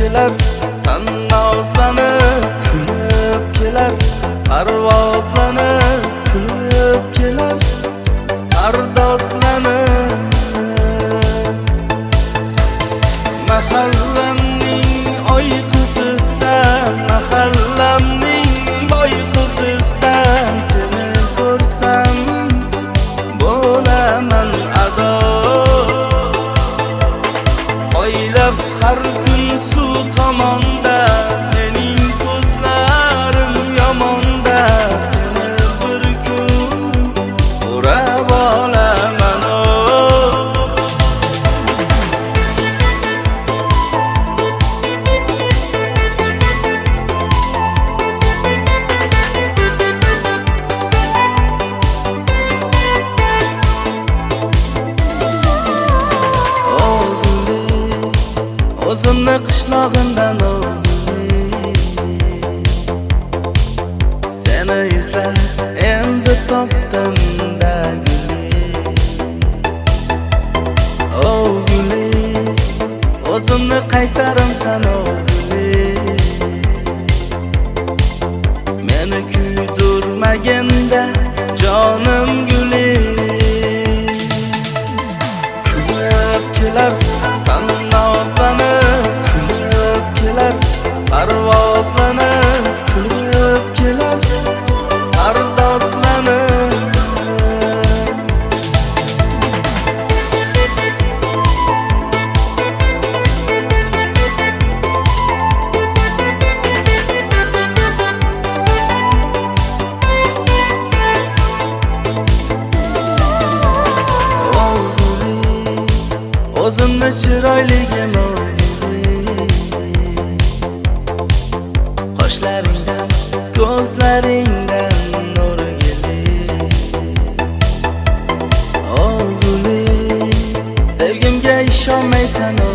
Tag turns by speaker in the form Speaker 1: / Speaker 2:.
Speaker 1: kelar, tannozlanib kulib kelar, parvozlanib kulib kelar, pardozlanib. Mahallamning oy qizisan, mahallamning boy qizisan, seni ko'rsam bo'laman ado. Oylab har kun suv tomonda, mening ko'zlarim yomonda, seni bir kun o'rab olaman. O'zimni qishlog'imdan seni izlab endi topdim da guli. Oh guli, o'zimni qaysarimsan oh guli. Meni kuydirmaganda jonim guli. Kulib kelar, tannozlanib kulib kelar, parvozlanib kulib kelar, pardozlanib. Oh guli, o'zimni chiroyligim qoshlaringdan, ko'zlaringdan nur keldi. Oh guli, sevgimga ishonmaysan